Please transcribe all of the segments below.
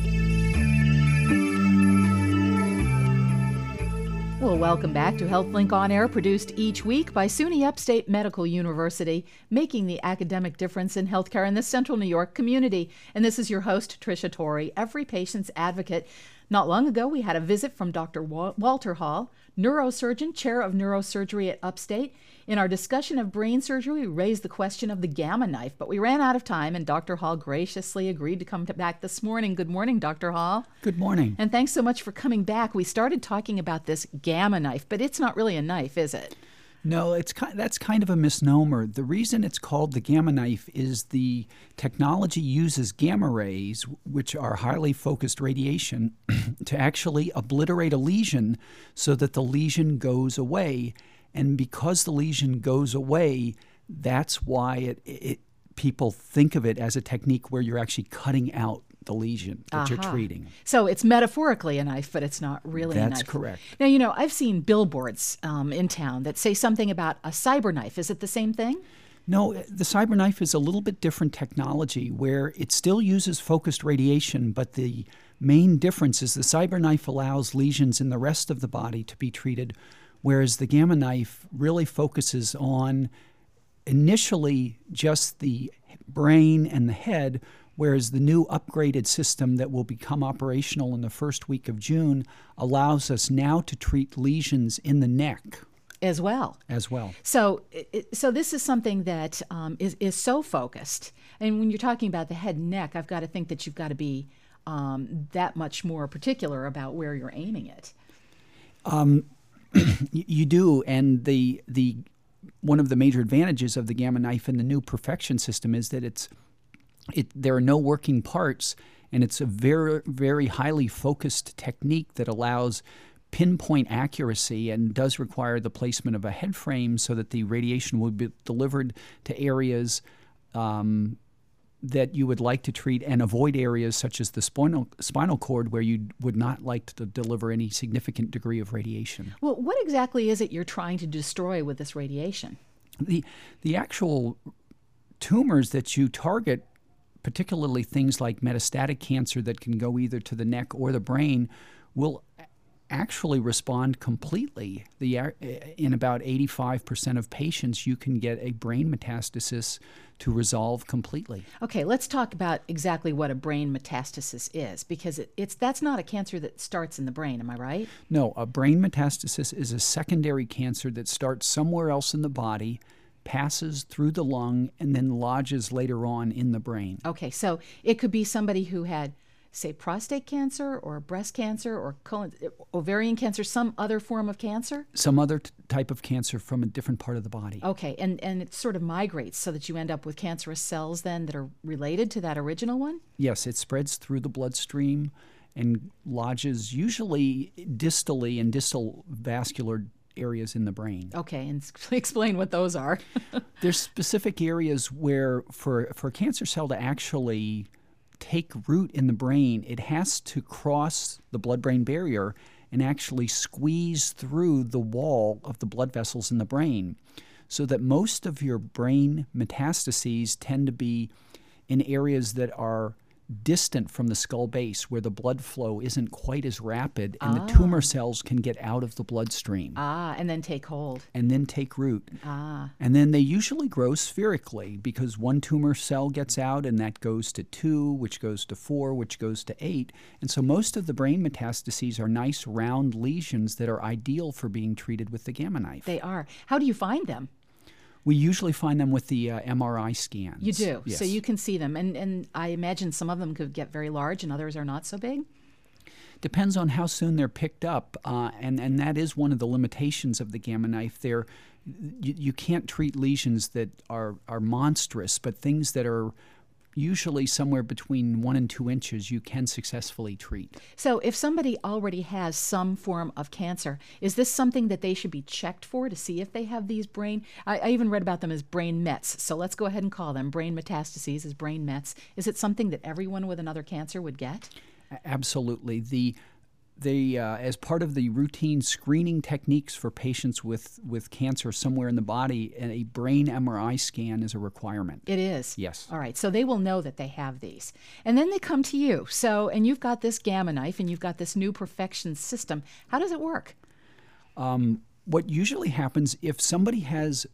Well, welcome back to HealthLink On Air, produced each week by SUNY Upstate Medical University, making the academic difference in healthcare in the Central New York community. And this is your host, Tricia Torrey, every patient's advocate. Not long ago, we had a visit from Dr. Walter Hall, neurosurgeon, chair of neurosurgery at Upstate. In our discussion of brain surgery, we raised the question of the Gamma knife, but we ran out of time, and Dr. Hall graciously agreed to come back this morning. Good morning, Dr. Hall. Good morning. And thanks so much for coming back. We started talking about this Gamma knife, but it's not really a knife, is it? No, that's kind of a misnomer. The reason it's called the Gamma knife is the technology uses gamma rays, which are highly focused radiation, to actually obliterate a lesion so that the lesion goes away. And because the lesion goes away, that's why people think of it as a technique where you're actually cutting out the lesion that you're treating. So it's metaphorically a knife, but it's not really a knife. That's correct. Now, I've seen billboards in town that say something about a cyber knife. Is it the same thing? No, the cyber knife is a little bit different technology where it still uses focused radiation, but the main difference is the cyber knife allows lesions in the rest of the body to be treated, whereas the Gamma knife really focuses on initially just the brain and the head, whereas the new upgraded system that will become operational in the first week of June allows us now to treat lesions in the neck. As well. So this is something that is so focused. And when you're talking about the head and neck, I've got to think that you've got to be that much more particular about where you're aiming it. You do, and the one of the major advantages of the Gamma knife and the new Perfection system is that there are no working parts, and it's a very, very highly focused technique that allows pinpoint accuracy and does require the placement of a head frame so that the radiation will be delivered to areas that you would like to treat and avoid areas such as the spinal cord where you would not like to deliver any significant degree of radiation. Well, what exactly is it you're trying to destroy with this radiation? The actual tumors that you target, particularly things like metastatic cancer that can go either to the neck or the brain, will actually respond completely. In about 85% of patients, you can get a brain metastasis to resolve completely. Okay, let's talk about exactly what a brain metastasis is, because that's not a cancer that starts in the brain, am I right? No, a brain metastasis is a secondary cancer that starts somewhere else in the body, passes through the lung, and then lodges later on in the brain. Okay, so it could be somebody who had, say, prostate cancer or breast cancer or ovarian cancer, some other form of cancer? Some other type of cancer from a different part of the body. Okay, and it sort of migrates so that you end up with cancerous cells then that are related to that original one? Yes, it spreads through the bloodstream and lodges usually distally in distal vascular areas in the brain. Okay, and explain what those are. There's specific areas where for a cancer cell to actually take root in the brain, it has to cross the blood-brain barrier and actually squeeze through the wall of the blood vessels in the brain, so that most of your brain metastases tend to be in areas that are distant from the skull base, where the blood flow isn't quite as rapid and the tumor cells can get out of the bloodstream. And then take hold. And then take root. And then they usually grow spherically, because one tumor cell gets out and that goes to 2, which goes to 4, which goes to 8. And so most of the brain metastases are nice round lesions that are ideal for being treated with the Gamma knife. They are. How do you find them? We usually find them with the MRI scans. You do? Yes. So you can see them. And I imagine some of them could get very large and others are not so big? Depends on how soon they're picked up. And that is one of the limitations of the Gamma knife. You can't treat lesions that are monstrous, but things that are usually somewhere between 1 and 2 inches, you can successfully treat. So if somebody already has some form of cancer, is this something that they should be checked for to see if they have these I even read about them as brain mets. So let's go ahead and call them brain metastases as brain mets. Is it something that everyone with another cancer would get? Absolutely. They, as part of the routine screening techniques for patients with cancer somewhere in the body, a brain MRI scan is a requirement. It is? Yes. All right, so they will know that they have these. And then they come to you. So, and you've got this Gamma Knife and you've got this new Perfection system. How does it work? What usually happens if somebody has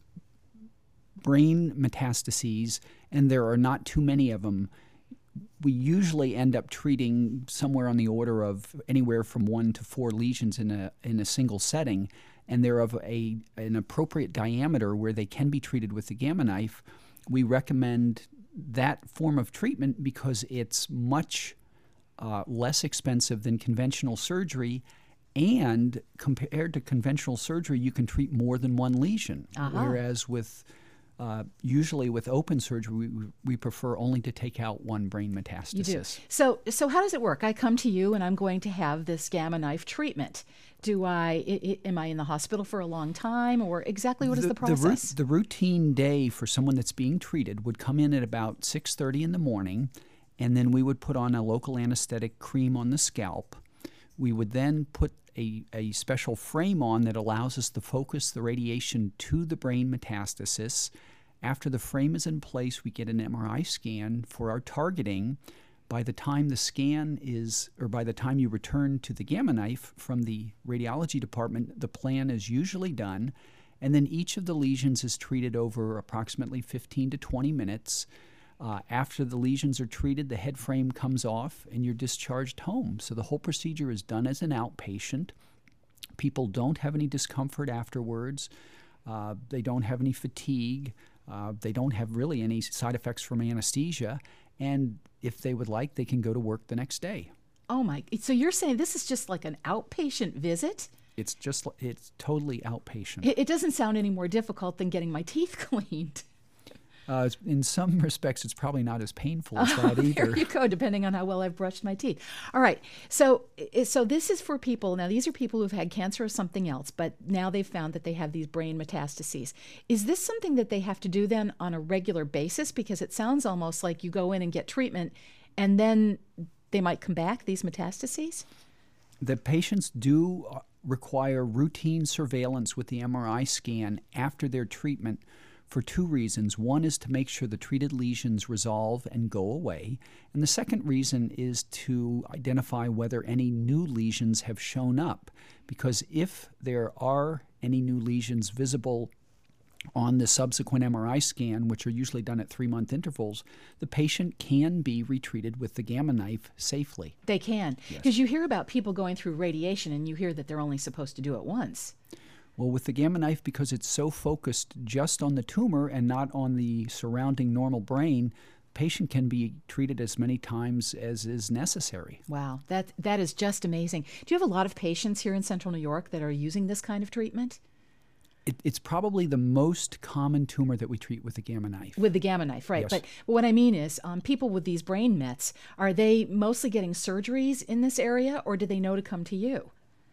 brain metastases and there are not too many of them, we usually end up treating somewhere on the order of anywhere from 1 to 4 lesions in a single setting, and they're of an appropriate diameter where they can be treated with the Gamma Knife. We recommend that form of treatment because it's much less expensive than conventional surgery, and compared to conventional surgery, you can treat more than one lesion, whereas with usually with open surgery, we prefer only to take out one brain metastasis. You do. So how does it work? I come to you and I'm going to have this Gamma Knife treatment. Am I in the hospital for a long time, or exactly what is the process? The routine day for someone that's being treated would come in at about 6:30 in the morning, and then we would put on a local anesthetic cream on the scalp. We would then put a special frame on that allows us to focus the radiation to the brain metastasis. After the frame is in place, we get an MRI scan for our targeting. By the time the scan is, or by the time you return to the Gamma Knife from the radiology department, the plan is usually done, and then each of the lesions is treated over approximately 15 to 20 minutes. After the lesions are treated, the head frame comes off and you're discharged home. So the whole procedure is done as an outpatient. People don't have any discomfort afterwards. They don't have any fatigue. They don't have really any side effects from anesthesia. And if they would like, they can go to work the next day. Oh my, so you're saying this is just like an outpatient visit? It's totally outpatient. It doesn't sound any more difficult than getting my teeth cleaned. In some respects, it's probably not as painful as that either. There you go, depending on how well I've brushed my teeth. All right, so this is for people, now these are people who've had cancer or something else, but now they've found that they have these brain metastases. Is this something that they have to do then on a regular basis? Because it sounds almost like you go in and get treatment, and then they might come back, these metastases? The patients do require routine surveillance with the MRI scan after their treatment for 2 reasons. One is to make sure the treated lesions resolve and go away. And the second reason is to identify whether any new lesions have shown up. Because if there are any new lesions visible on the subsequent MRI scan, which are usually done at 3-month intervals, the patient can be retreated with the Gamma Knife safely. They can. Because you hear about people going through radiation and you hear that they're only supposed to do it once. Well, with the Gamma Knife, because it's so focused just on the tumor and not on the surrounding normal brain, the patient can be treated as many times as is necessary. Wow, that is just amazing. Do you have a lot of patients here in Central New York that are using this kind of treatment? It's probably the most common tumor that we treat with the Gamma Knife. With the Gamma Knife, right. Yes. But what I mean is, people with these brain mets, are they mostly getting surgeries in this area, or do they know to come to you?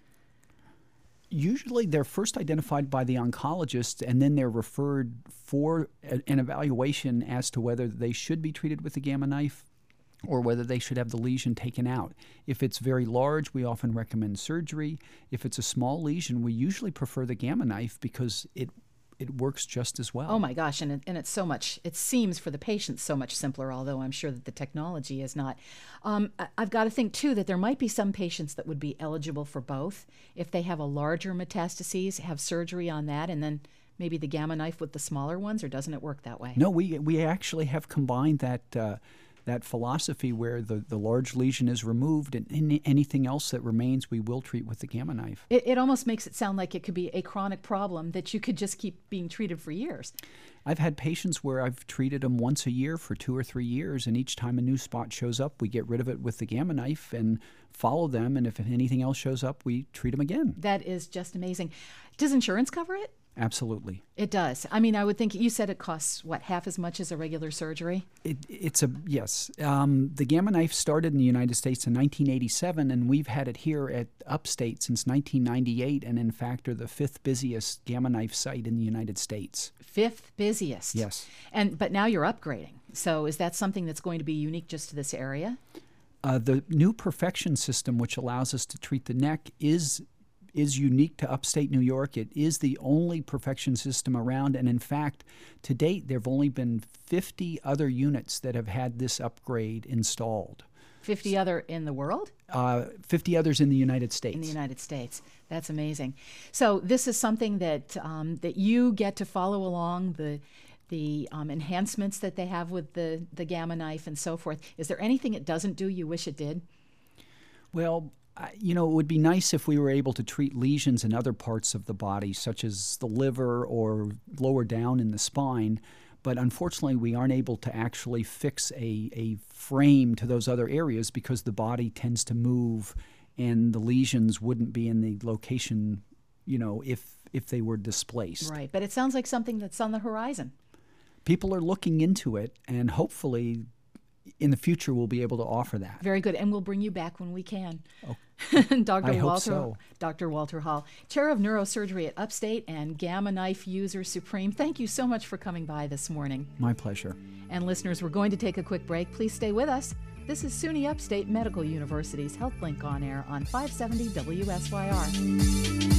Usually they're first identified by the oncologist, and then they're referred for an evaluation as to whether they should be treated with the Gamma Knife or whether they should have the lesion taken out. If it's very large, we often recommend surgery. If it's a small lesion, we usually prefer the Gamma Knife because it works just as well. Oh my gosh, and it's so much, it seems for the patient so much simpler, although I'm sure that the technology is not. I've got to think too that there might be some patients that would be eligible for both. If they have a larger metastases, have surgery on that, and then maybe the Gamma Knife with the smaller ones, or doesn't it work that way? No, we actually have combined that philosophy where the large lesion is removed and anything else that remains we will treat with the Gamma Knife. It almost makes it sound like it could be a chronic problem that you could just keep being treated for years. I've had patients where I've treated them once a year for 2 or 3 years, and each time a new spot shows up, we get rid of it with the Gamma Knife and follow them, and if anything else shows up, we treat them again. That is just amazing. Does insurance cover it? Absolutely. It does. I mean, I would think, you said it costs, what, half as much as a regular surgery? Yes. The Gamma Knife started in the United States in 1987, and we've had it here at Upstate since 1998, and in fact are the 5th busiest Gamma Knife site in the United States. 5th busiest? Yes. But now you're upgrading. So is that something that's going to be unique just to this area? The new Perfection system, which allows us to treat the neck, is unique to upstate New York. It is the only Perfection system around, and in fact, to date, there have only been 50 other units that have had this upgrade installed. 50 other in the world? 50 others in the United States. In the United States. That's amazing. So this is something that that you get to follow along the enhancements that they have with the Gamma Knife and so forth. Is there anything it doesn't do you wish it did? Well, it would be nice if we were able to treat lesions in other parts of the body, such as the liver or lower down in the spine. But unfortunately, we aren't able to actually fix a frame to those other areas because the body tends to move and the lesions wouldn't be in the location, if they were displaced. Right, but it sounds like something that's on the horizon. People are looking into it, and hopefully in the future we'll be able to offer that. Very good, and we'll bring you back when we can. Oh. Dr. I hope so. Dr. Walter Hall, Chair of Neurosurgery at Upstate and Gamma Knife User Supreme, thank you so much for coming by this morning. My pleasure. And listeners, we're going to take a quick break. Please stay with us. This is SUNY Upstate Medical University's HealthLink on Air on 570 WSYR.